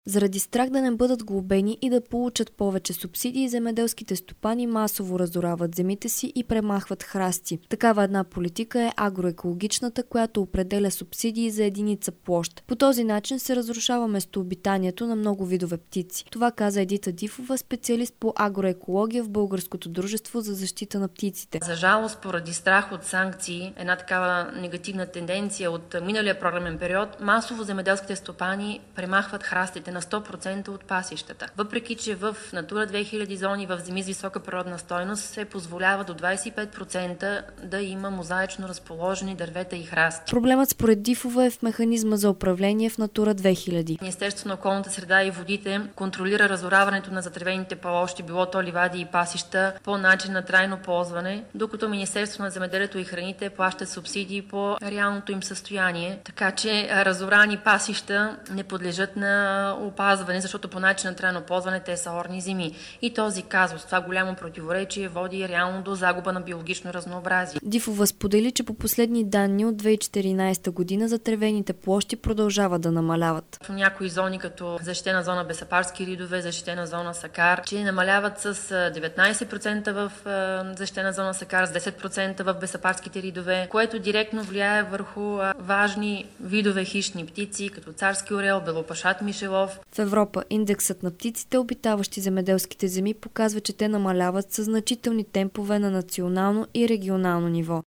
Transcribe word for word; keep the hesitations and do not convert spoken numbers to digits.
Заради страх да не бъдат глобени и да получат повече субсидии, земеделските стопани масово разорават земите си и премахват храсти. Такава една политика е агроекологичната, която определя субсидии за единица площ. По този начин се разрушава местообитанието на много видове птици. Това каза Едита Дифова, специалист по агроекология в Българското дружество за защита на птиците. За жалост, поради страх от санкции, една такава негативна тенденция от миналия програмен период, масово земеделските стопани премахват храстите на сто процента от пасищата. Въпреки че в Натура две хиляди зони, в земи с висока природна стойност се позволява до двадесет и пет процента да има мозаично разположени дървета и храсти. Проблемът според Дифова е в механизма за управление в Натура две хиляди. Министерството на околната среда и водите контролира разораването на затревените площи, било то ливади и пасища, по начин на трайно ползване, докато Министерството на земеделието и храните плаща субсидии по реалното им състояние. Така че разорани пасища не подлежат на опазване, защото по начин на трайно ползване те са орни земи. И този казус, това голямо противоречие води реално до загуба на биологично разнообразие. Дифова сподели, че по последни данни от две хиляди и четиринадесета година затревените площи продължават да намаляват. В някои зони, като защитена зона Бесапарски ридове, защитена зона Сакар, че намаляват с деветнадесет процента в защитена зона Сакар, с десет процента в Бесапарските ридове, което директно влияе върху важни видове хищни птици, като царски орел, белопашат мишелов. В Европа индексът на птиците, обитаващи земеделските земи, показва, че те намаляват със значителни темпове на национално и регионално ниво.